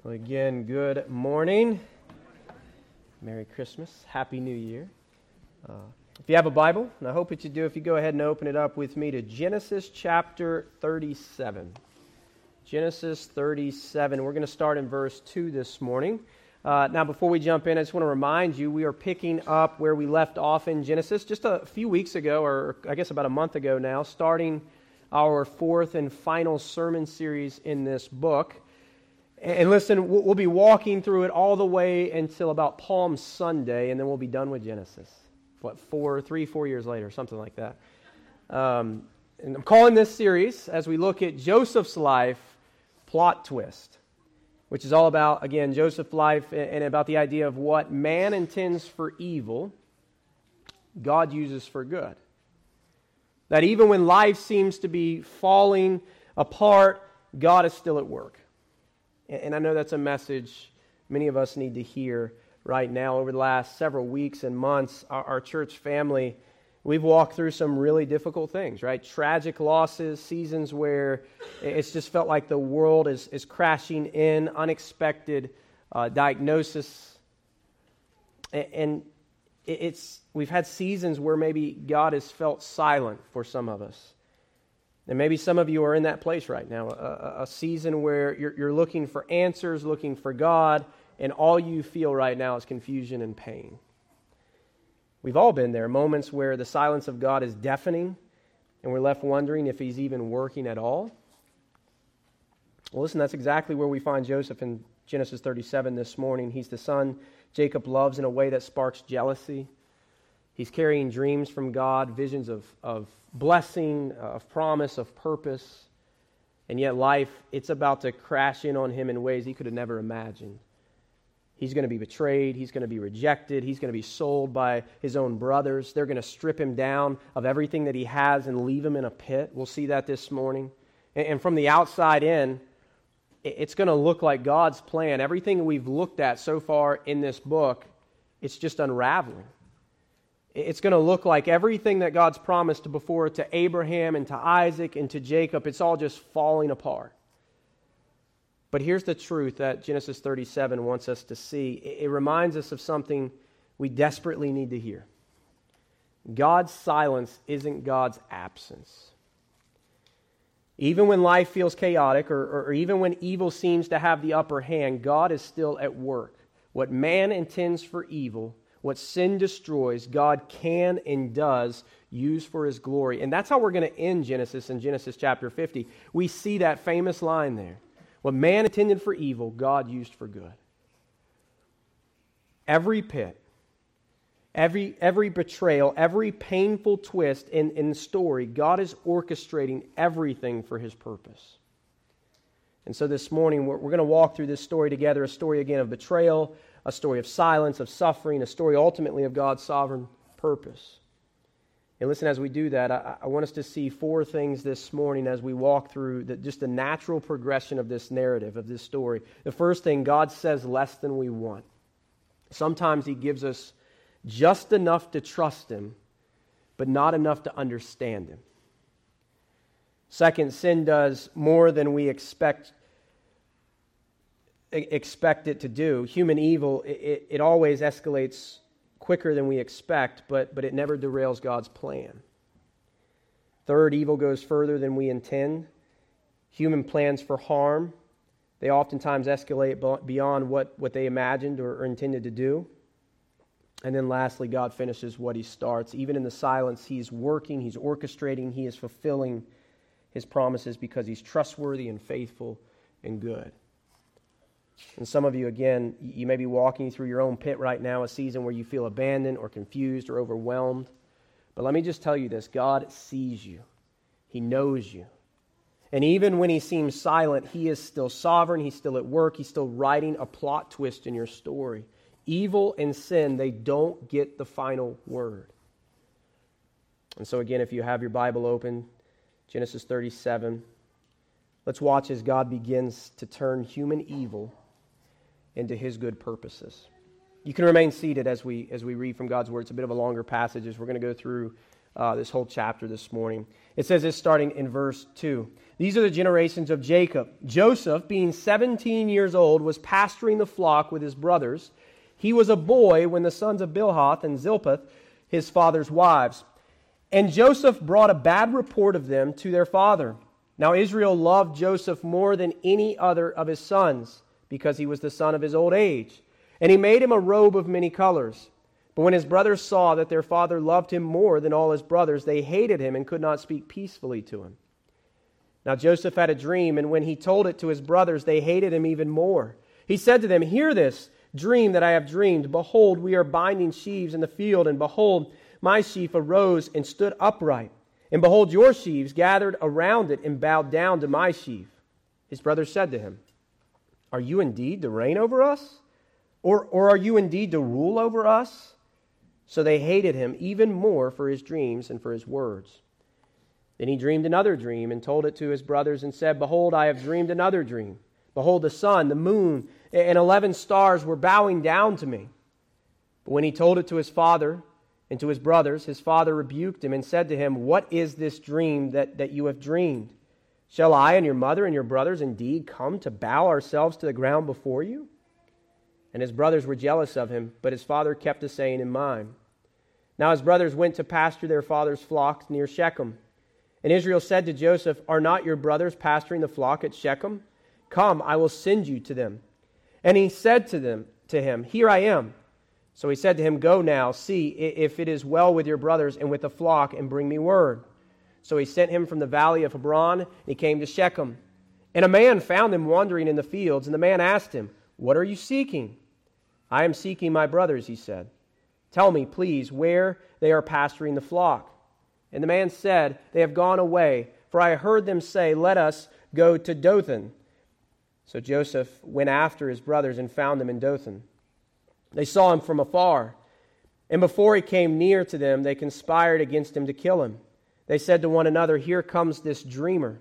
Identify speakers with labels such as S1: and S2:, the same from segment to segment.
S1: Well, again, good morning. Merry Christmas. Happy New Year. If you have a Bible, and I hope that you do, if you go ahead and open it up with me to Genesis chapter 37. Genesis 37. We're going to start in verse 2 this morning. Now, before we jump in, I just want to remind you, we are picking up where we left off in Genesis just a few weeks ago, or I guess about a month ago now, starting our fourth and final sermon series in this book. And listen, we'll be walking through it all the way until about Palm Sunday, and then we'll be done with Genesis. 4 years later, something like that. And I'm calling this series, as we look at Joseph's life, Plot Twist, which is all about, again, Joseph's life and about the idea of what man intends for evil, God uses for good. That even when life seems to be falling apart, God is still at work. And I know that's a message many of us need to hear right now. Over the last several weeks and months, our church family, we've walked through some really difficult things, right? Tragic losses, seasons where it's just felt like the world is crashing in, unexpected diagnosis. And we've had seasons where maybe God has felt silent for some of us. And maybe some of you are in that place right now, a season where you're looking for answers, looking for God, and all you feel right now is confusion and pain. We've all been there, moments where the silence of God is deafening, and we're left wondering if He's even working at all. Well, listen, that's exactly where we find Joseph in Genesis 37 this morning. He's the son Jacob loves in a way that sparks jealousy. He's carrying dreams from God, visions of blessing, of promise, of purpose. And yet life, it's about to crash in on him in ways he could have never imagined. He's going to be betrayed. He's going to be rejected. He's going to be sold by his own brothers. They're going to strip him down of everything that he has and leave him in a pit. We'll see that this morning. And from the outside in, it's going to look like God's plan. Everything we've looked at so far in this book, it's just unraveling. It's going to look like everything that God's promised before to Abraham and to Isaac and to Jacob, it's all just falling apart. But here's the truth that Genesis 37 wants us to see. It reminds us of something we desperately need to hear. God's silence isn't God's absence. Even when life feels chaotic or even when evil seems to have the upper hand, God is still at work. What man intends for evil, what sin destroys, God can and does use for His glory. And that's how we're going to end Genesis in Genesis chapter 50. We see that famous line there. What man intended for evil, God used for good. Every pit, every betrayal, every painful twist in the story, God is orchestrating everything for His purpose. And so this morning, we're going to walk through this story together, a story again of betrayal, a story of silence, of suffering, a story ultimately of God's sovereign purpose. And listen, as we do that, I want us to see four things this morning as we walk through just the natural progression of this narrative, of this story. The first thing, God says less than we want. Sometimes He gives us just enough to trust Him, but not enough to understand Him. Second, sin does more than we expect it to do. Human evil, it always escalates quicker than we expect, but it never derails God's plan. Third, evil goes further than we intend. Human plans for harm, they oftentimes escalate beyond what they imagined or intended to do. And then lastly, God finishes what He starts. Even in the silence, He's working, He's orchestrating, He is fulfilling His promises because He's trustworthy and faithful and good. And some of you, again, you may be walking through your own pit right now, a season where you feel abandoned or confused or overwhelmed. But let me just tell you this, God sees you. He knows you. And even when He seems silent, He is still sovereign, He's still at work, He's still writing a plot twist in your story. Evil and sin, they don't get the final word. And so again, if you have your Bible open, Genesis 37, let's watch as God begins to turn human evil into His good purposes. You can remain seated as we read from God's Word. It's a bit of a longer passage as we're going to go through this whole chapter this morning. It says this starting in verse 2. These are the generations of Jacob. Joseph, being 17 years old, was pasturing the flock with his brothers. He was a boy when the sons of Bilhah and Zilpah, his father's wives. And Joseph brought a bad report of them to their father. Now Israel loved Joseph more than any other of his sons, because he was the son of his old age. And he made him a robe of many colors. But when his brothers saw that their father loved him more than all his brothers, they hated him and could not speak peacefully to him. Now Joseph had a dream, and when he told it to his brothers, they hated him even more. He said to them, "Hear this dream that I have dreamed. Behold, we are binding sheaves in the field, and behold, my sheaf arose and stood upright. And behold, your sheaves gathered around it and bowed down to my sheaf." His brothers said to him, "Are you indeed to reign over us? Or are you indeed to rule over us?" So they hated him even more for his dreams and for his words. Then he dreamed another dream and told it to his brothers and said, "Behold, I have dreamed another dream. Behold, the sun, the moon, and 11 stars were bowing down to me." But when he told it to his father and to his brothers, his father rebuked him and said to him, "What is this dream that you have dreamed? Shall I and your mother and your brothers indeed come to bow ourselves to the ground before you?" And his brothers were jealous of him, but his father kept a saying in mind. Now his brothers went to pasture their father's flocks near Shechem. And Israel said to Joseph, "Are not your brothers pasturing the flock at Shechem? Come, I will send you to them." And he said to him, "Here I am." So he said to him, "Go now, see if it is well with your brothers and with the flock, and bring me word." So he sent him from the valley of Hebron, and he came to Shechem. And a man found him wandering in the fields, and the man asked him, "What are you seeking?" "I am seeking my brothers," he said. "Tell me, please, where they are pasturing the flock." And the man said, "They have gone away, for I heard them say, 'Let us go to Dothan.'" So Joseph went after his brothers and found them in Dothan. They saw him from afar, and before he came near to them, they conspired against him to kill him. They said to one another, "Here comes this dreamer.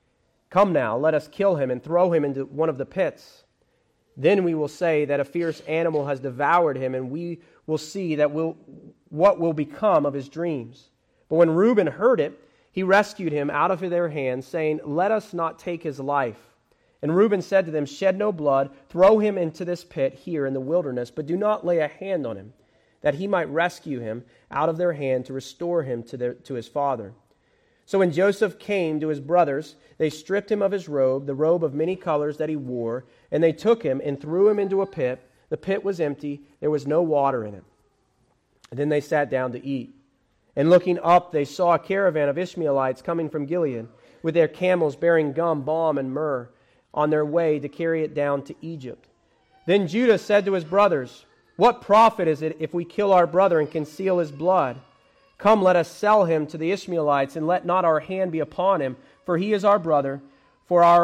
S1: Come now, let us kill him and throw him into one of the pits. Then we will say that a fierce animal has devoured him, and we will see what will become of his dreams." But when Reuben heard it, he rescued him out of their hands, saying, "Let us not take his life." And Reuben said to them, "Shed no blood, throw him into this pit here in the wilderness, but do not lay a hand on him, that he might rescue him out of their hand to restore him to his father." So when Joseph came to his brothers, they stripped him of his robe, the robe of many colors that he wore, and they took him and threw him into a pit. The pit was empty, there was no water in it. And then they sat down to eat. And looking up, they saw a caravan of Ishmaelites coming from Gilead, with their camels bearing gum, balm, and myrrh, on their way to carry it down to Egypt. Then Judah said to his brothers, "What profit is it if we kill our brother and conceal his blood? Come, let us sell him to the Ishmaelites, and let not our hand be upon him, for he is our brother, for our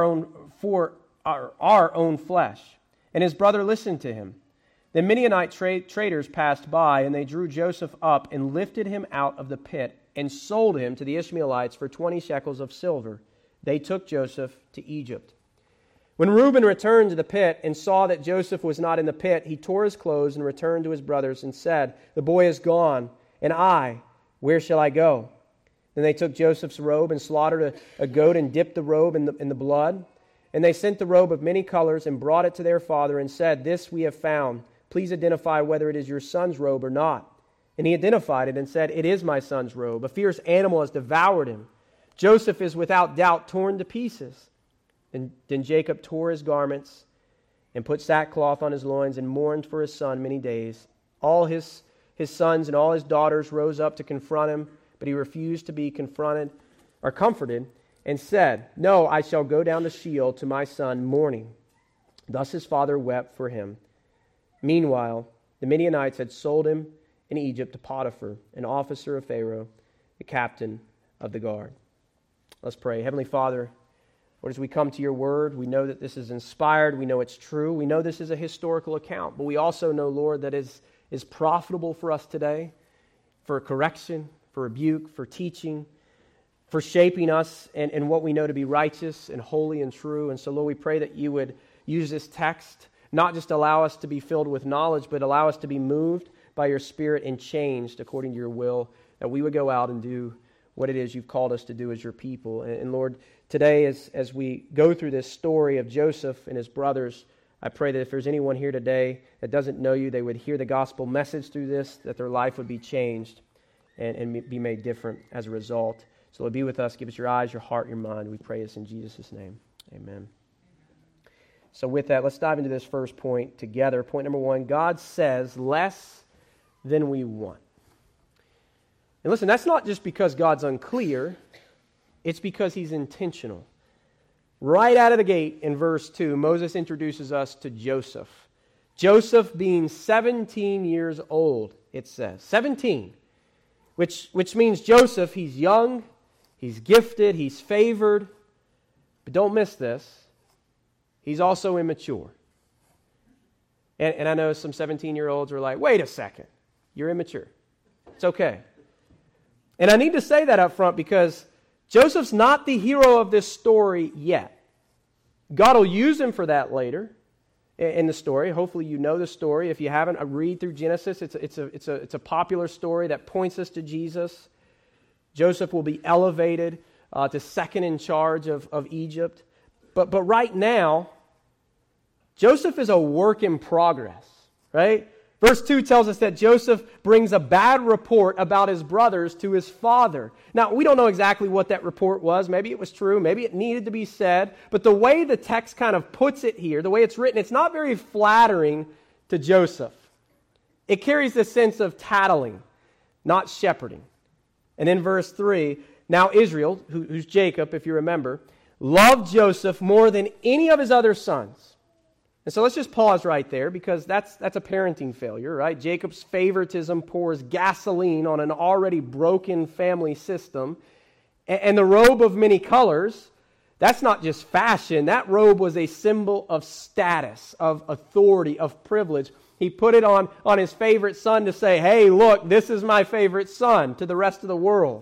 S1: own flesh." And his brother listened to him. Then Midianite traders passed by, and they drew Joseph up and lifted him out of the pit and sold him to the Ishmaelites for 20 shekels of silver. They took Joseph to Egypt. When Reuben returned to the pit and saw that Joseph was not in the pit, he tore his clothes and returned to his brothers and said, "The boy is gone, and where shall I go?" Then they took Joseph's robe and slaughtered a goat and dipped the robe in the blood. And they sent the robe of many colors and brought it to their father and said, "This we have found. Please identify whether it is your son's robe or not." And he identified it and said, "It is my son's robe. A fierce animal has devoured him. Joseph is without doubt torn to pieces." Then Jacob tore his garments and put sackcloth on his loins and mourned for his son many days. All his sons and all his daughters rose up to confront him, but he refused to be comforted, and said, "No, I shall go down to Sheol to my son mourning." Thus his father wept for him. Meanwhile, the Midianites had sold him in Egypt to Potiphar, an officer of Pharaoh, the captain of the guard. Let's pray. Heavenly Father, Lord, as we come to your word, we know that this is inspired. We know it's true. We know this is a historical account. But we also know, Lord, that is profitable for us today, for correction, for rebuke, for teaching, for shaping us in what we know to be righteous and holy and true. And so, Lord, we pray that you would use this text, not just allow us to be filled with knowledge, but allow us to be moved by your Spirit and changed according to your will that we would go out and do what it is you've called us to do as your people. And Lord, today as we go through this story of Joseph and his brothers, I pray that if there's anyone here today that doesn't know you, they would hear the gospel message through this, that their life would be changed and be made different as a result. So Lord, be with us. Give us your eyes, your heart, your mind. We pray this in Jesus' name. Amen. So with that, let's dive into this first point together. Point number one, God says less than we want. And listen, that's not just because God's unclear. It's because He's intentional. Right out of the gate in verse 2, Moses introduces us to Joseph. Joseph being 17 years old, it says. 17. Which means Joseph, he's young, he's gifted, he's favored. But don't miss this. He's also immature. And I know some 17-year-olds are like, wait a second, you're immature. It's okay. And I need to say that up front because Joseph's not the hero of this story yet. God will use him for that later in the story. Hopefully you know the story. If you haven't, read through Genesis. It's a popular story that points us to Jesus. Joseph will be elevated to second in charge of Egypt. But right now, Joseph is a work in progress, right? Verse 2 tells us that Joseph brings a bad report about his brothers to his father. Now, we don't know exactly what that report was. Maybe it was true. Maybe it needed to be said. But the way the text kind of puts it here, the way it's written, it's not very flattering to Joseph. It carries this sense of tattling, not shepherding. And in verse 3, now Israel, who's Jacob, if you remember, loved Joseph more than any of his other sons. And so let's just pause right there because that's a parenting failure, right? Jacob's favoritism pours gasoline on an already broken family system. And the robe of many colors, that's not just fashion. That robe was a symbol of status, of authority, of privilege. He put it on his favorite son to say, hey, look, this is my favorite son to the rest of the world.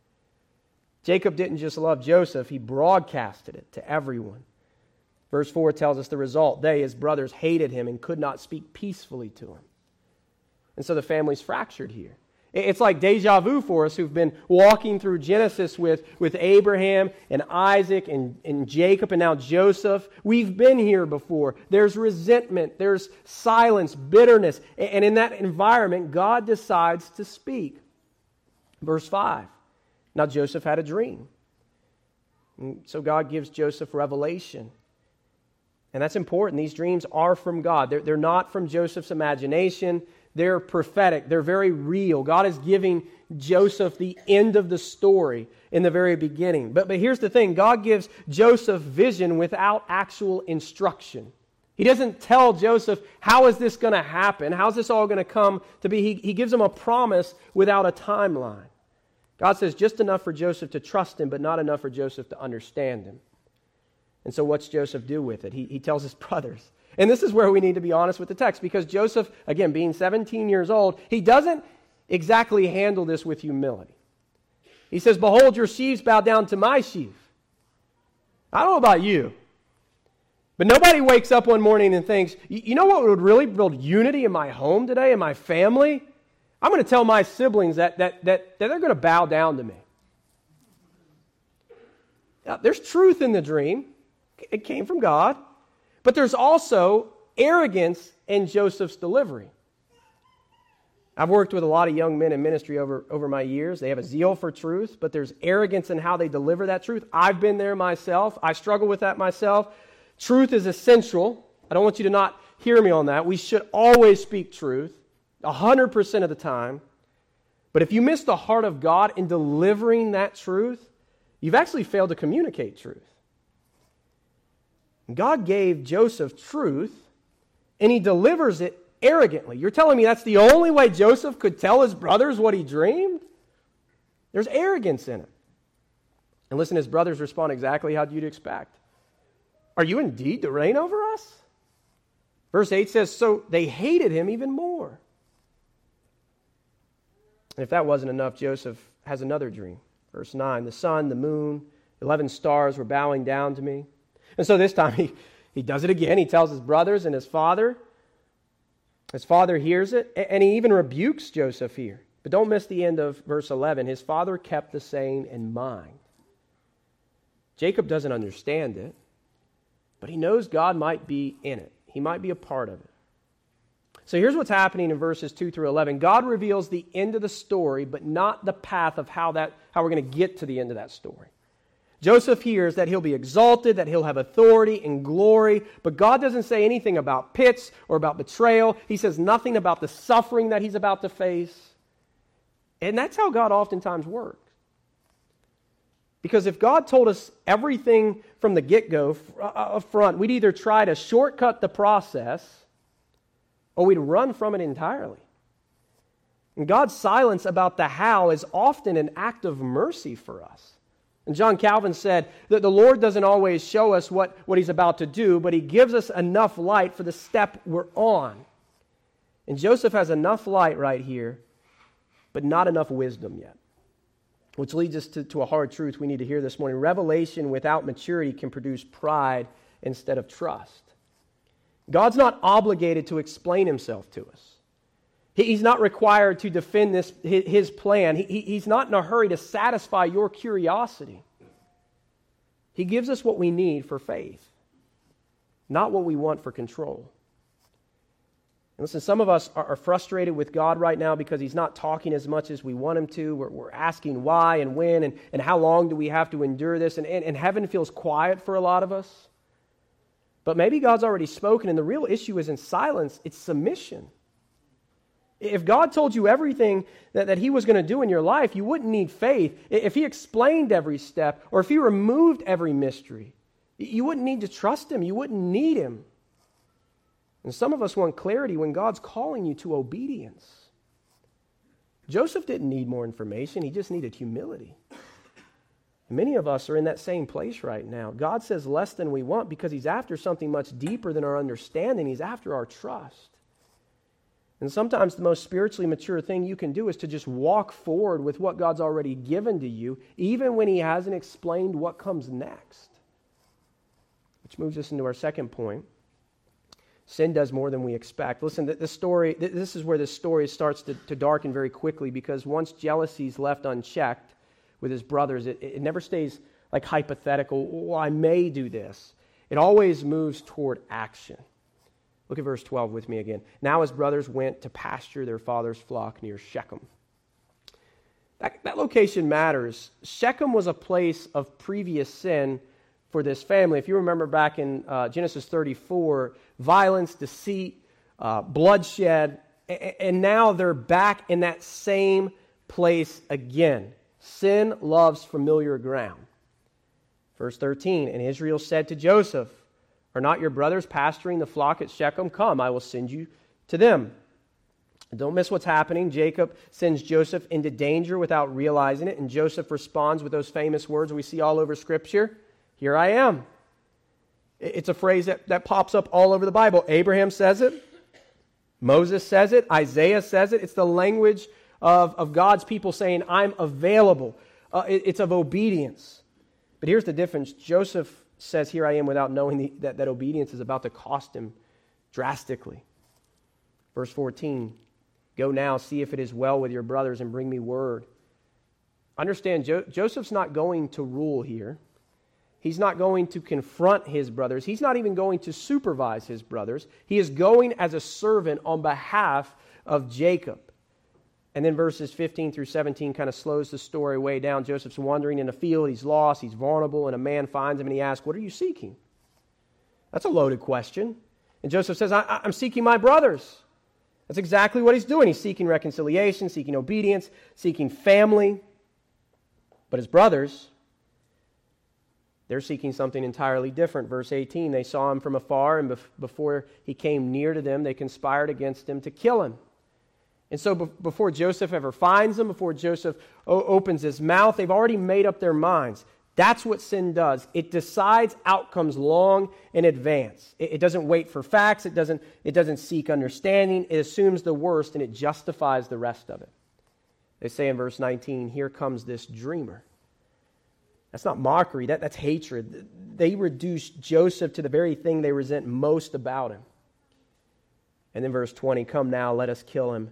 S1: Jacob didn't just love Joseph, he broadcasted it to everyone. Verse 4 tells us the result. They, his brothers, hated him and could not speak peacefully to him. And so the family's fractured here. It's like deja vu for us who've been walking through Genesis with Abraham and Isaac and Jacob and now Joseph. We've been here before. There's resentment. There's silence, bitterness. And in that environment, God decides to speak. Verse 5. Now Joseph had a dream. And so God gives Joseph revelation. And that's important. These dreams are from God. They're not from Joseph's imagination. They're prophetic. They're very real. God is giving Joseph the end of the story in the very beginning. But here's the thing. God gives Joseph vision without actual instruction. He doesn't tell Joseph, how is this going to happen? How's this all going to come to be? He gives him a promise without a timeline. God says just enough for Joseph to trust him, but not enough for Joseph to understand him. And so what's Joseph do with it? He tells his brothers. And this is where we need to be honest with the text, because Joseph, again, being 17 years old, he doesn't exactly handle this with humility. He says, behold, your sheaves bow down to my sheaf. I don't know about you, but nobody wakes up one morning and thinks, you know what would really build unity in my home today, in my family? I'm going to tell my siblings that they're going to bow down to me. Now, there's truth in the dream. It came from God. But there's also arrogance in Joseph's delivery. I've worked with a lot of young men in ministry over my years. They have a zeal for truth, but there's arrogance in how they deliver that truth. I've been there myself. I struggle with that myself. Truth is essential. I don't want you to not hear me on that. We should always speak truth, 100% of the time. But if you miss the heart of God in delivering that truth, you've actually failed to communicate truth. God gave Joseph truth, and he delivers it arrogantly. You're telling me that's the only way Joseph could tell his brothers what he dreamed? There's arrogance in it. And listen, his brothers respond exactly how you'd expect. Are you indeed to reign over us? Verse 8 says, so they hated him even more. And if that wasn't enough, Joseph has another dream. Verse 9, the sun, the moon, 11 stars were bowing down to me. And so this time he does it again. He tells his brothers and his father. His father hears it, and he even rebukes Joseph here. But don't miss the end of verse 11. His father kept the saying in mind. Jacob doesn't understand it, but he knows God might be in it. He might be a part of it. So here's what's happening in verses 2 through 11. God reveals the end of the story, but not the path of how we're going to get to the end of that story. Joseph hears that he'll be exalted, that he'll have authority and glory, but God doesn't say anything about pits or about betrayal. He says nothing about the suffering that he's about to face. And that's how God oftentimes works. Because if God told us everything from the get-go up front, we'd either try to shortcut the process or we'd run from it entirely. And God's silence about the how is often an act of mercy for us. And John Calvin said that the Lord doesn't always show us what He's about to do, but He gives us enough light for the step we're on. And Joseph has enough light right here, but not enough wisdom yet. Which leads us to a hard truth we need to hear this morning. Revelation without maturity can produce pride instead of trust. God's not obligated to explain Himself to us. He's not required to defend His plan. He's not in a hurry to satisfy your curiosity. He gives us what we need for faith, not what we want for control. And listen, some of us are frustrated with God right now because He's not talking as much as we want Him to. We're asking why and when and how long do we have to endure this. And heaven feels quiet for a lot of us. But maybe God's already spoken, and the real issue isn't silence, it's submission. If God told you everything that He was going to do in your life, you wouldn't need faith. If He explained every step, or if He removed every mystery, you wouldn't need to trust Him. You wouldn't need Him. And some of us want clarity when God's calling you to obedience. Joseph didn't need more information. He just needed humility. And many of us are in that same place right now. God says less than we want because He's after something much deeper than our understanding. He's after our trust. And sometimes the most spiritually mature thing you can do is to just walk forward with what God's already given to you, even when He hasn't explained what comes next. Which moves us into our second point. Sin does more than we expect. Listen, this is where this story starts to darken very quickly, because once jealousy is left unchecked with his brothers, it never stays like hypothetical, well, I may do this. It always moves toward action. Look at verse 12 with me again. Now his brothers went to pasture their father's flock near Shechem. That location matters. Shechem was a place of previous sin for this family. If you remember back in Genesis 34, violence, deceit, bloodshed, and now they're back in that same place again. Sin loves familiar ground. Verse 13, and Israel said to Joseph, are not your brothers pasturing the flock at Shechem? Come, I will send you to them. Don't miss what's happening. Jacob sends Joseph into danger without realizing it, and Joseph responds with those famous words we see all over Scripture. Here I am. It's a phrase that pops up all over the Bible. Abraham says it. Moses says it. Isaiah says it. It's the language of God's people saying, I'm available. It's of obedience. But here's the difference. Joseph says, here I am, without knowing that obedience is about to cost him drastically. Verse 14, go now, see if it is well with your brothers, and bring me word. Understand, Joseph's not going to rule here. He's not going to confront his brothers. He's not even going to supervise his brothers. He is going as a servant on behalf of Jacob. And then verses 15 through 17 kind of slows the story way down. Joseph's wandering in a field. He's lost. He's vulnerable. And a man finds him and he asks, what are you seeking? That's a loaded question. And Joseph says, I'm seeking my brothers. That's exactly what he's doing. He's seeking reconciliation, seeking obedience, seeking family. But his brothers, they're seeking something entirely different. Verse 18, they saw him from afar, and before he came near to them, they conspired against him to kill him. And so before Joseph ever finds them, before Joseph opens his mouth, they've already made up their minds. That's what sin does. It decides outcomes long in advance. It doesn't wait for facts. It doesn't seek understanding. It assumes the worst, and it justifies the rest of it. They say in verse 19, here comes this dreamer. That's not mockery. That's hatred. They reduce Joseph to the very thing they resent most about him. And then verse 20, come now, let us kill him,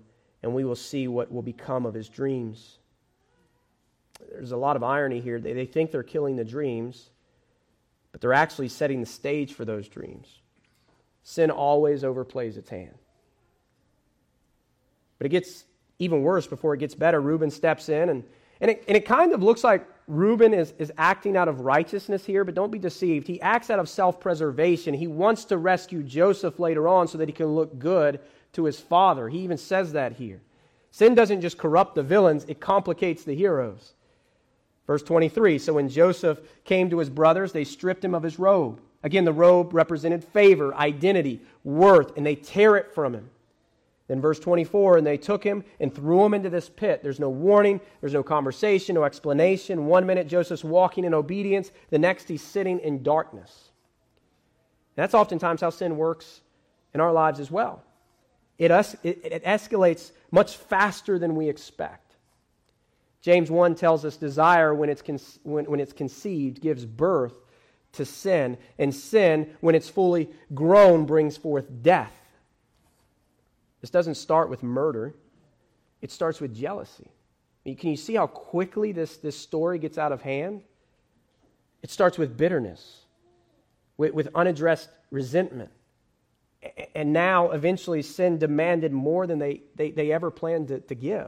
S1: and we will see what will become of his dreams. There's a lot of irony here. They think they're killing the dreams, but they're actually setting the stage for those dreams. Sin always overplays its hand. But it gets even worse before it gets better. Reuben steps in, and it kind of looks like Reuben is acting out of righteousness here, but don't be deceived. He acts out of self-preservation. He wants to rescue Joseph later on so that he can look good to his father. He even says that here. Sin doesn't just corrupt the villains, it complicates the heroes. Verse 23, so when Joseph came to his brothers, they stripped him of his robe. Again, the robe represented favor, identity, worth, and they tear it from him. Then verse 24, and they took him and threw him into this pit. There's no warning, there's no conversation, no explanation. 1 minute Joseph's walking in obedience, the next he's sitting in darkness. And that's oftentimes how sin works in our lives as well. It escalates much faster than we expect. James 1 tells us desire, when it's conceived, gives birth to sin. And sin, when it's fully grown, brings forth death. This doesn't start with murder. It starts with jealousy. Can you see how quickly this story gets out of hand? It starts with bitterness, with unaddressed resentment. And now, eventually, sin demanded more than they ever planned to give.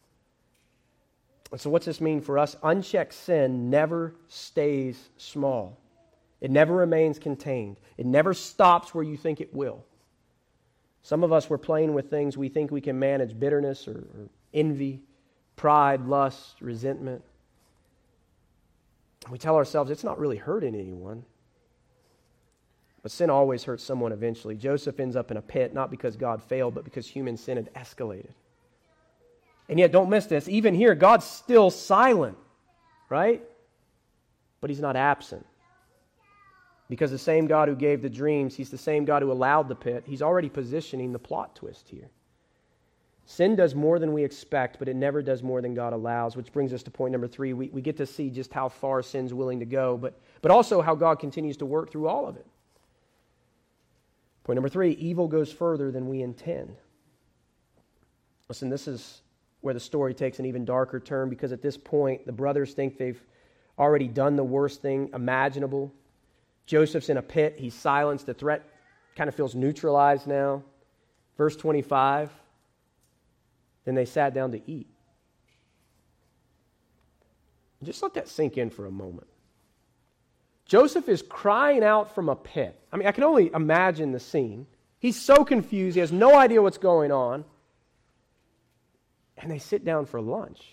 S1: So what's this mean for us? Unchecked sin never stays small. It never remains contained. It never stops where you think it will. Some of us, we're playing with things we think we can manage: bitterness or envy, pride, lust, resentment. We tell ourselves it's not really hurting anyone. But sin always hurts someone eventually. Joseph ends up in a pit, not because God failed, but because human sin had escalated. And yet, don't miss this, even here, God's still silent, right? But he's not absent. Because the same God who gave the dreams, he's the same God who allowed the pit. He's already positioning the plot twist here. Sin does more than we expect, but it never does more than God allows, which brings us to point number 3. We get to see just how far sin's willing to go, but also how God continues to work through all of it. Point number 3, evil goes further than we intend. Listen, this is where the story takes an even darker turn, because at this point, the brothers think they've already done the worst thing imaginable. Joseph's in a pit. He's silenced. The threat kind of feels neutralized now. Verse 25, then they sat down to eat. Just let that sink in for a moment. Joseph is crying out from a pit. I mean, I can only imagine the scene. He's so confused. He has no idea what's going on. And they sit down for lunch.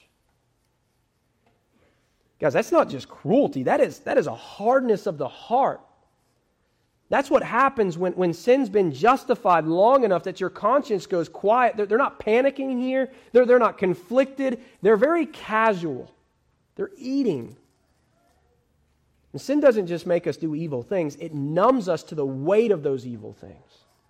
S1: Guys, that's not just cruelty. That is a hardness of the heart. That's what happens when sin's been justified long enough that your conscience goes quiet. They're not panicking here. They're not conflicted. They're very casual. They're eating. And sin doesn't just make us do evil things. It numbs us to the weight of those evil things.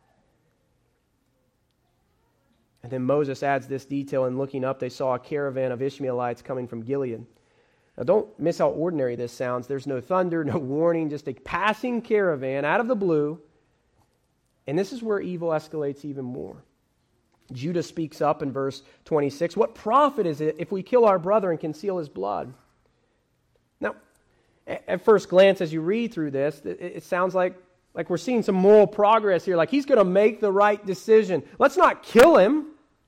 S1: And then Moses adds this detail: in looking up, they saw a caravan of Ishmaelites coming from Gilead. Now, don't miss how ordinary this sounds. There's no thunder, no warning, just a passing caravan out of the blue. And this is where evil escalates even more. Judah speaks up in verse 26. What profit is it if we kill our brother and conceal his blood? Now, at first glance, as you read through this, it sounds like we're seeing some moral progress here, like he's going to make the right decision. Let's not kill him.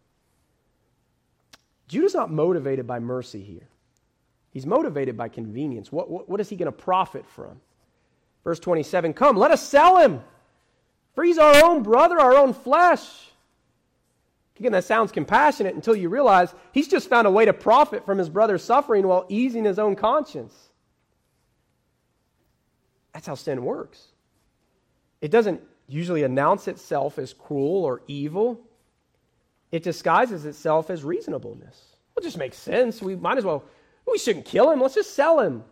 S1: Judah's not motivated by mercy here. He's motivated by convenience. What is he going to profit from? Verse 27, come, let us sell him, for he's our own brother, our own flesh. Again, that sounds compassionate until you realize he's just found a way to profit from his brother's suffering while easing his own conscience. That's how sin works. It doesn't usually announce itself as cruel or evil. It disguises itself as reasonableness. Well, it just makes sense. We shouldn't kill him. Let's just sell him.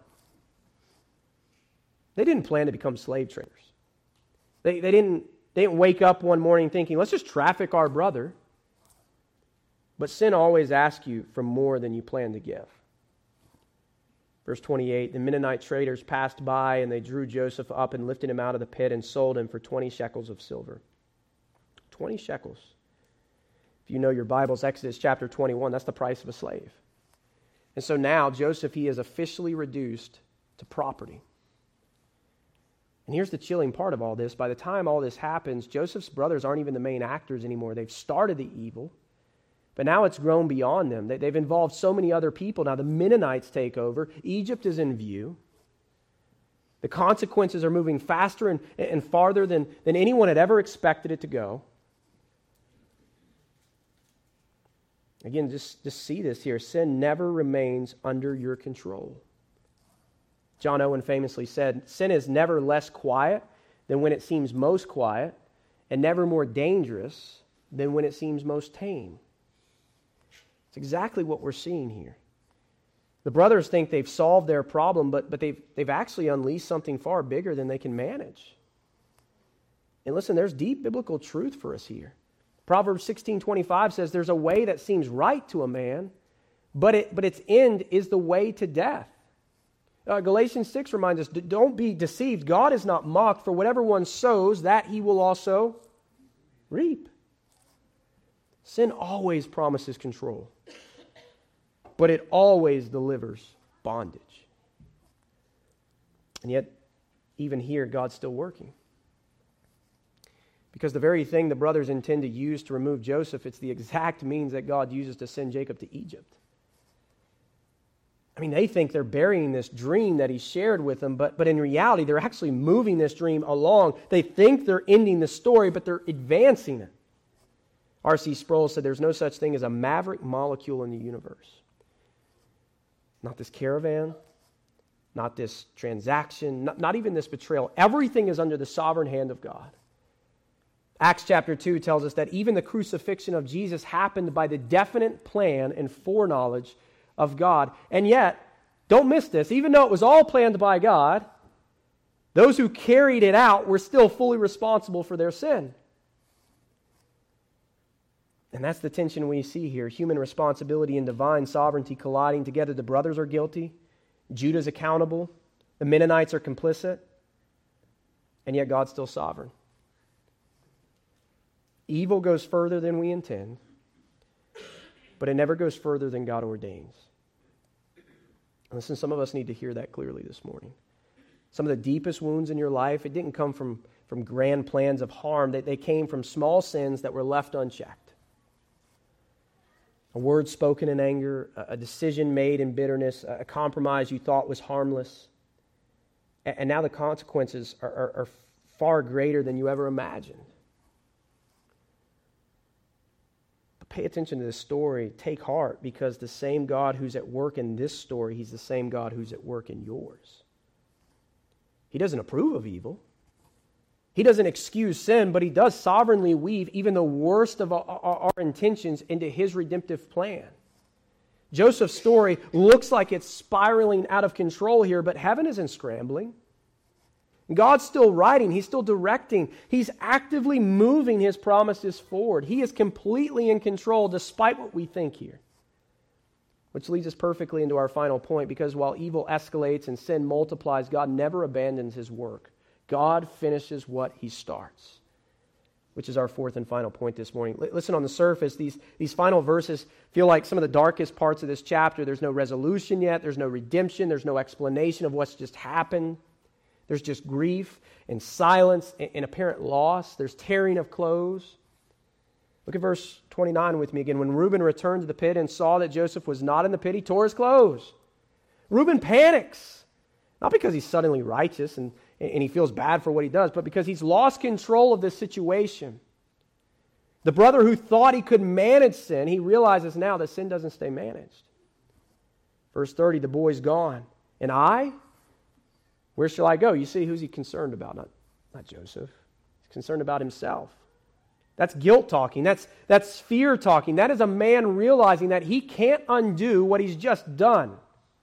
S1: They didn't plan to become slave traders. They didn't wake up one morning thinking, let's just traffic our brother. But sin always asks you for more than you plan to give. Verse 28, the Midianite traders passed by, and they drew Joseph up and lifted him out of the pit and sold him for 20 shekels of silver. 20 shekels. If If you know your Bibles, Exodus chapter 21, that's the price of a slave. And so now Joseph, he is officially reduced to property. And here's the chilling part of all this. By the time all this happens, Joseph's brothers aren't even the main actors anymore. They've started the evil, but now it's grown beyond them. They've involved so many other people. Now the Mennonites take over. Egypt is in view. The consequences are moving faster and farther than anyone had ever expected it to go. Again, just see this here. Sin never remains under your control. John Owen famously said, sin is never less quiet than when it seems most quiet, and never more dangerous than when it seems most tame. It's exactly what we're seeing here. The brothers think they've solved their problem, but they've actually unleashed something far bigger than they can manage. And listen, there's deep biblical truth for us here. Proverbs 16:25 says there's a way that seems right to a man, but its end is the way to death. Galatians 6 reminds us, don't be deceived. God is not mocked, for whatever one sows, that he will also reap. Sin always promises control, but it always delivers bondage. And yet, even here, God's still working. Because the very thing the brothers intend to use to remove Joseph, it's the exact means that God uses to send Jacob to Egypt. I mean, they think they're burying this dream that he shared with them, but in reality, they're actually moving this dream along. They think they're ending the story, but they're advancing it. R.C. Sproul said there's no such thing as a maverick molecule in the universe. Not this caravan, not this transaction, not even this betrayal. Everything is under the sovereign hand of God. Acts chapter 2 tells us that even the crucifixion of Jesus happened by the definite plan and foreknowledge of God. And yet, don't miss this, even though it was all planned by God, those who carried it out were still fully responsible for their sin. And that's the tension we see here. Human responsibility and divine sovereignty colliding together. The brothers are guilty. Judah's accountable. The Mennonites are complicit. And yet God's still sovereign. Evil goes further than we intend, but it never goes further than God ordains. Listen, some of us need to hear that clearly this morning. Some of the deepest wounds in your life, it didn't come from grand plans of harm. They came from small sins that were left unchecked. A word spoken in anger, a decision made in bitterness, a compromise you thought was harmless. And now the consequences are far greater than you ever imagined. Pay attention to this story. Take heart, because the same God who's at work in this story, he's the same God who's at work in yours. He doesn't approve of evil. He doesn't excuse sin, but he does sovereignly weave even the worst of our intentions into his redemptive plan. Joseph's story looks like it's spiraling out of control here, but heaven isn't scrambling. God's still writing. He's still directing. He's actively moving his promises forward. He is completely in control despite what we think here. Which leads us perfectly into our final point, because while evil escalates and sin multiplies, God never abandons his work. God finishes what he starts, which is our fourth and final point this morning. Listen, on the surface, these final verses feel like some of the darkest parts of this chapter. There's no resolution yet. There's no redemption. There's no explanation of what's just happened. There's just grief and silence and apparent loss. There's tearing of clothes. Look at verse 29 with me again. When Reuben returned to the pit and saw that Joseph was not in the pit, he tore his clothes. Reuben panics. Not because he's suddenly righteous and he feels bad for what he does, but because he's lost control of this situation. The brother who thought he could manage sin, he realizes now that sin doesn't stay managed. Verse 30, the boy's gone. And I? Where shall I go? You see, who's he concerned about? Not Joseph. He's concerned about himself. That's guilt talking. That's fear talking. That is a man realizing that he can't undo what he's just done.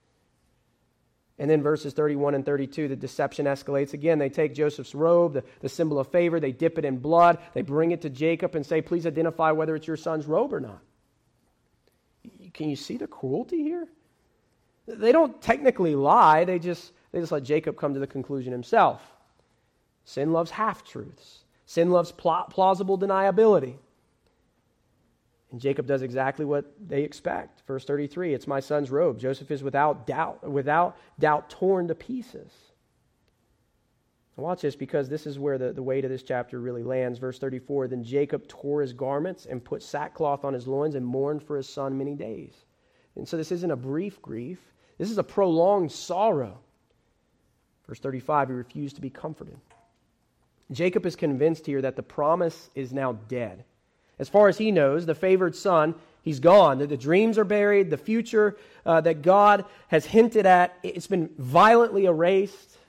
S1: And then verses 31 and 32, the deception escalates again. They take Joseph's robe, the symbol of favor, they dip it in blood, they bring it to Jacob and say, please identify whether it's your son's robe or not. Can you see the cruelty here? They don't technically lie, they just let Jacob come to the conclusion himself. Sin loves half-truths. Sin loves plausible deniability. And Jacob does exactly what they expect. Verse 33, it's my son's robe. Joseph is without doubt torn to pieces. And watch this, because this is where the weight of this chapter really lands. Verse 34, then Jacob tore his garments and put sackcloth on his loins and mourned for his son many days. And so this isn't a brief grief. This is a prolonged sorrow. Verse 35, he refused to be comforted. Jacob is convinced here that the promise is now dead. As far as he knows, the favored son, he's gone. The dreams are buried. The future that God has hinted at, it's been violently erased.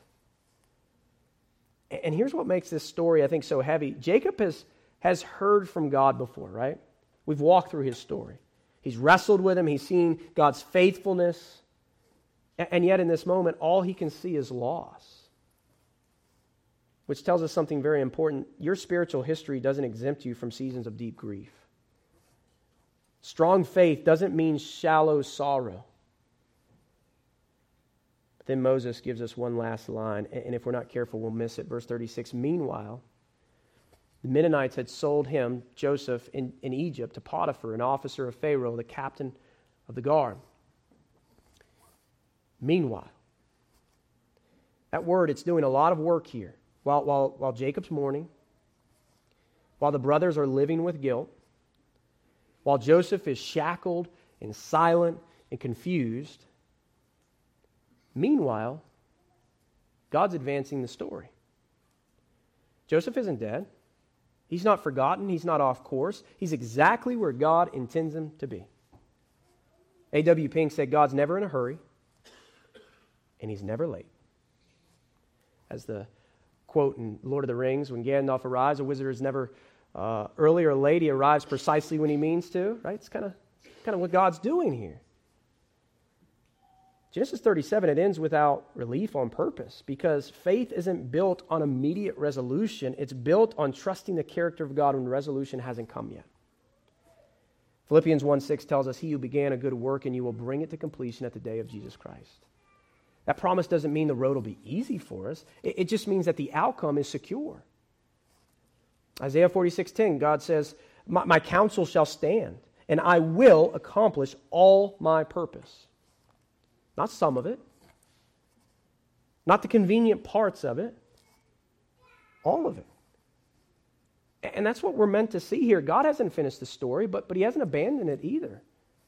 S1: And here's what makes this story, I think, so heavy. Jacob has heard from God before, right? We've walked through his story. He's wrestled with him. He's seen God's faithfulness. And yet in this moment, all he can see is loss. Which tells us something very important. Your spiritual history doesn't exempt you from seasons of deep grief. Strong faith doesn't mean shallow sorrow. But then Moses gives us one last line, and if we're not careful, we'll miss it. Verse 36, meanwhile, the Midianites had sold him, Joseph, in Egypt to Potiphar, an officer of Pharaoh, the captain of the guard. Meanwhile. That word, it's doing a lot of work here. While Jacob's mourning, while the brothers are living with guilt, while Joseph is shackled and silent and confused, meanwhile, God's advancing the story. Joseph isn't dead. He's not forgotten. He's not off course. He's exactly where God intends him to be. A.W. Pink said, God's never in a hurry, and he's never late. As the quote in Lord of the Rings, when Gandalf arrives, a wizard is never early or late. He arrives precisely when he means to, right? It's kind of what God's doing here. Genesis 37, it ends without relief on purpose, because faith isn't built on immediate resolution. It's built on trusting the character of God when resolution hasn't come yet. Philippians 1:6 tells us, he who began a good work in you will bring it to completion at the day of Jesus Christ. That promise doesn't mean the road will be easy for us. It just means that the outcome is secure. Isaiah 46:10, God says, my counsel shall stand, and I will accomplish all my purpose. Not some of it. Not the convenient parts of it. All of it. And that's what we're meant to see here. God hasn't finished the story, but he hasn't abandoned it either.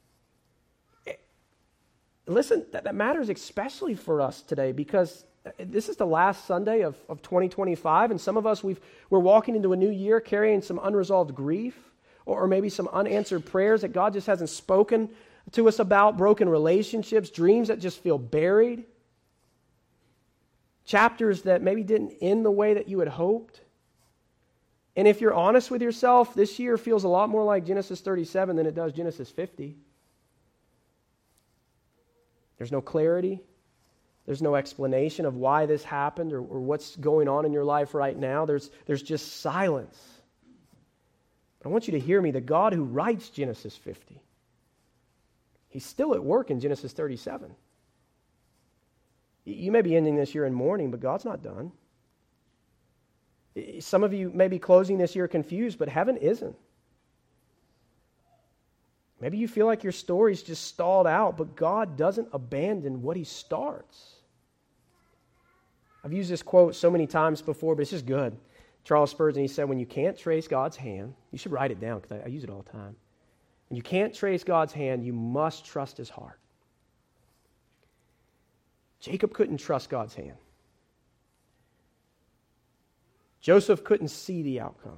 S1: Listen, that matters especially for us today, because this is the last Sunday of 2025, and some of us, we're walking into a new year carrying some unresolved grief, or maybe some unanswered prayers that God just hasn't spoken to us about, broken relationships, dreams that just feel buried, chapters that maybe didn't end the way that you had hoped. And if you're honest with yourself, this year feels a lot more like Genesis 37 than it does Genesis 50. There's no clarity. There's no explanation of why this happened or what's going on in your life right now. There's just silence. I want you to hear me. The God who writes Genesis 50, he's still at work in Genesis 37. You may be ending this year in mourning, but God's not done. Some of you may be closing this year confused, but heaven isn't. Maybe you feel like your story's just stalled out, but God doesn't abandon what he starts. I've used this quote so many times before, but it's just good. Charles Spurgeon, he said, when you can't trace God's hand, you should write it down because I use it all the time. When you can't trace God's hand, you must trust his heart. Jacob couldn't trust God's hand. Joseph couldn't see the outcome.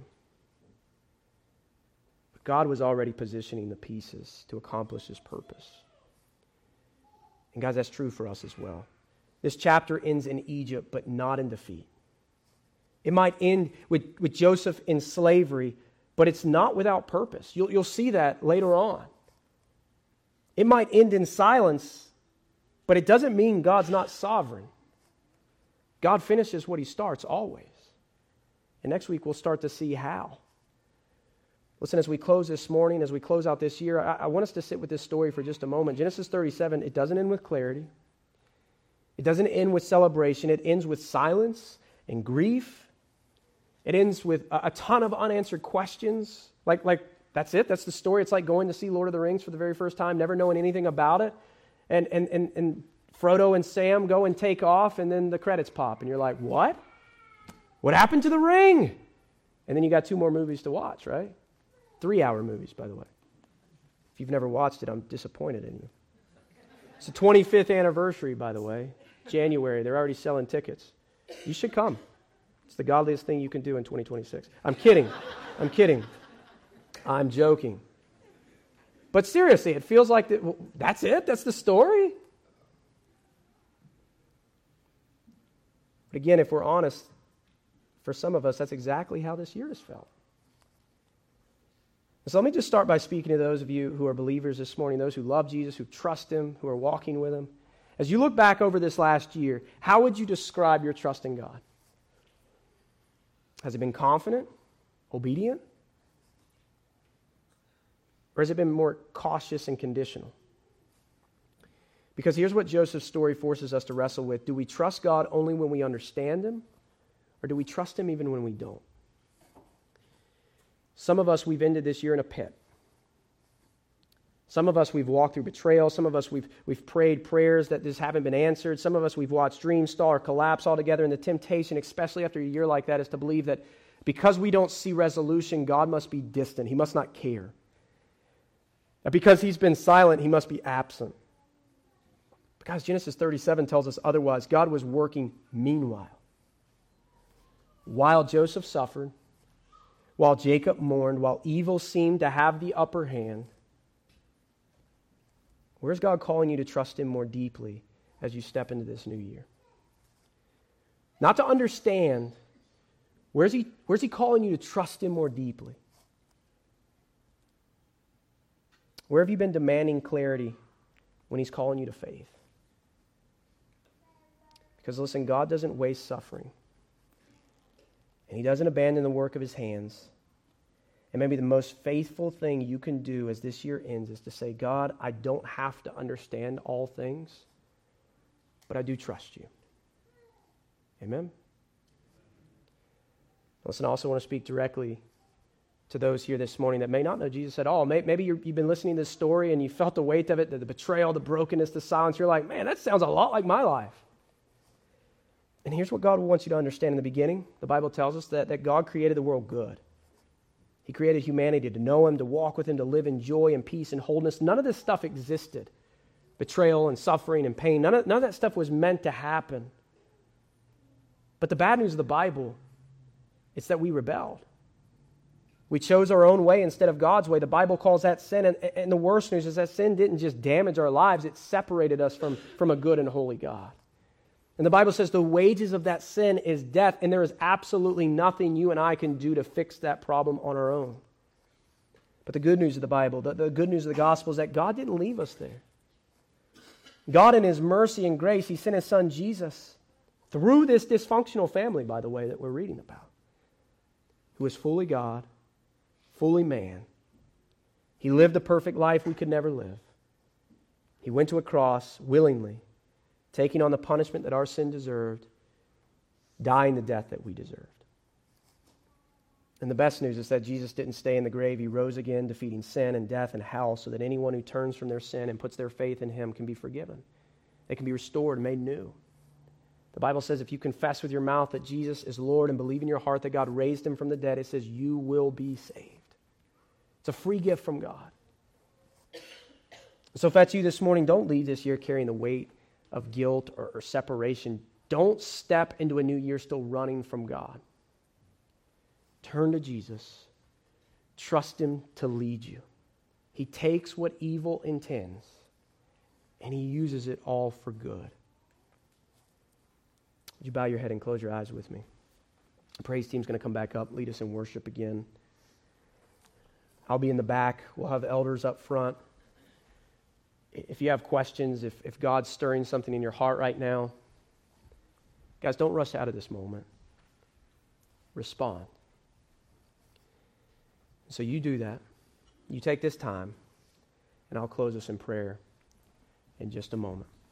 S1: But God was already positioning the pieces to accomplish his purpose. And guys, that's true for us as well. This chapter ends in Egypt, but not in defeat. It might end with Joseph in slavery, but it's not without purpose. You'll see that later on. It might end in silence, but it doesn't mean God's not sovereign. God finishes what he starts always. And next week we'll start to see how. Listen, as we close this morning, as we close out this year, I want us to sit with this story for just a moment. Genesis 37, it doesn't end with clarity. It doesn't end with celebration. It ends with silence and grief. It ends with a ton of unanswered questions, like That's it. That's the story. It's like going to see Lord of the Rings for the very first time, never knowing anything about it. And Frodo and Sam go and take off, and then the credits pop, and you're like, what? What happened to the ring? And then you got 2 more movies to watch, right? 3-hour movies, by the way. If you've never watched it, I'm disappointed in you. It's the 25th anniversary, by the way. January. They're already selling tickets. You should come. It's the godliest thing you can do in 2026. I'm kidding. I'm kidding. I'm joking. But seriously, it feels like that's it? That's the story? But again, if we're honest, for some of us, that's exactly how this year has felt. So let me just start by speaking to those of you who are believers this morning, those who love Jesus, who trust Him, who are walking with Him. As you look back over this last year, how would you describe your trust in God? Has it been confident, obedient? Or has it been more cautious and conditional? Because here's what Joseph's story forces us to wrestle with. Do we trust God only when we understand Him? Or do we trust Him even when we don't? Some of us, we've ended this year in a pit. Some of us, we've walked through betrayal. Some of us, we've prayed prayers that just haven't been answered. Some of us, we've watched dreams stall or collapse altogether. And the temptation, especially after a year like that, is to believe that because we don't see resolution, God must be distant. He must not care. That because He's been silent, He must be absent. But guys, Genesis 37 tells us otherwise. God was working meanwhile. While Joseph suffered, while Jacob mourned, while evil seemed to have the upper hand, where's God calling you to trust Him more deeply as you step into this new year? Not to understand, where's He calling you to trust Him more deeply? Where have you been demanding clarity when He's calling you to faith? Because listen, God doesn't waste suffering. And He doesn't abandon the work of His hands. And maybe the most faithful thing you can do as this year ends is to say, God, I don't have to understand all things, but I do trust You. Amen? Listen, I also want to speak directly to those here this morning that may not know Jesus at all. Maybe you've been listening to this story and you felt the weight of it, the betrayal, the brokenness, the silence. You're like, man, that sounds a lot like my life. And here's what God wants you to understand in the beginning. The Bible tells us that God created the world good. He created humanity to know Him, to walk with Him, to live in joy and peace and wholeness. None of this stuff existed. Betrayal and suffering and pain. None of that stuff was meant to happen. But the bad news of the Bible is that we rebelled. We chose our own way instead of God's way. The Bible calls that sin. And the worst news is that sin didn't just damage our lives. It separated us from a good and holy God. And the Bible says the wages of that sin is death, and there is absolutely nothing you and I can do to fix that problem on our own. But the good news of the Bible, the good news of the gospel is that God didn't leave us there. God in His mercy and grace, He sent His Son Jesus through this dysfunctional family, by the way, that we're reading about, who is fully God, fully man. He lived the perfect life we could never live. He went to a cross willingly, taking on the punishment that our sin deserved, dying the death that we deserved. And the best news is that Jesus didn't stay in the grave. He rose again, defeating sin and death and hell, so that anyone who turns from their sin and puts their faith in Him can be forgiven. They can be restored and made new. The Bible says if you confess with your mouth that Jesus is Lord and believe in your heart that God raised Him from the dead, it says you will be saved. It's a free gift from God. So if that's you this morning, don't leave this year carrying the weight of guilt or separation. Don't step into a new year still running from God. Turn to Jesus. Trust Him to lead you. He takes what evil intends and He uses it all for good. Would you bow your head and close your eyes with me? The praise team's going to come back up, lead us in worship again. I'll be in the back. We'll have elders up front. If you have questions, if God's stirring something in your heart right now, guys, don't rush out of this moment. Respond. So you do that. You take this time, and I'll close us in prayer in just a moment.